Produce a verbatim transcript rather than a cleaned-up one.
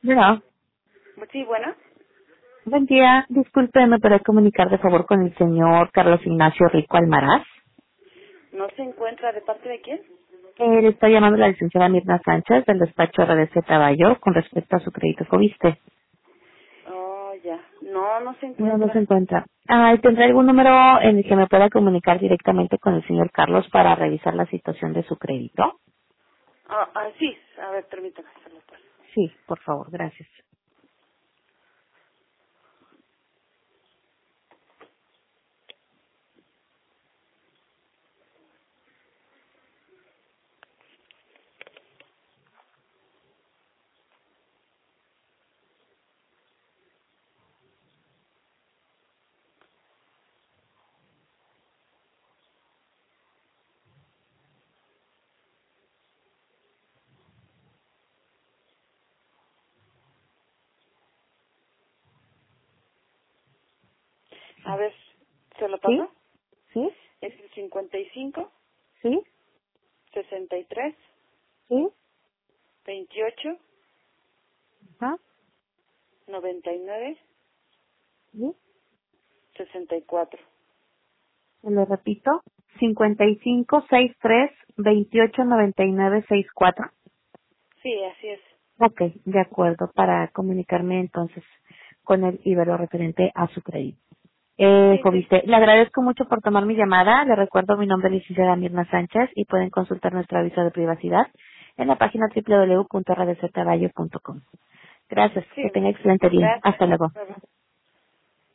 No. Sí, bueno. Buen día. Disculpe, ¿me puede comunicar de favor con el señor Carlos Ignacio Rico Almaraz? ¿No se encuentra de parte de quién? Eh, le está llamando la licenciada Mirna Sánchez del despacho R D C Caballo con respecto a su crédito Fobiste. Oh, ya. No, no se No, no se encuentra. encuentra. Ah, ¿tendrá algún número en el que me pueda comunicar directamente con el señor Carlos para revisar la situación de su crédito? Ah, ah, sí. A ver, permítame. Se lo paso. Sí, por favor, gracias. A ver, ¿se lo ¿Sí? paso? ¿Sí? Es el cincuenta y cinco, ¿Sí? sesenta y tres, ¿Sí? veintiocho, ¿Ah? noventa y nueve, ¿Sí? sesenta y cuatro. Se lo repito. cincuenta y cinco, sesenta y tres, veintiocho, noventa y nueve, sesenta y cuatro. Sí, así es. Ok, de acuerdo, para comunicarme entonces con el Ibero referente a su crédito. Eh, Sí, sí. Joviste, le agradezco mucho por tomar mi llamada. Le recuerdo mi nombre es licenciada Mirna Sánchez y pueden consultar nuestro aviso de privacidad en la página doble u doble u doble u punto r d c caballo punto com. Gracias, Sí, que tenga excelente día. gracias. Hasta luego. Bye, bye.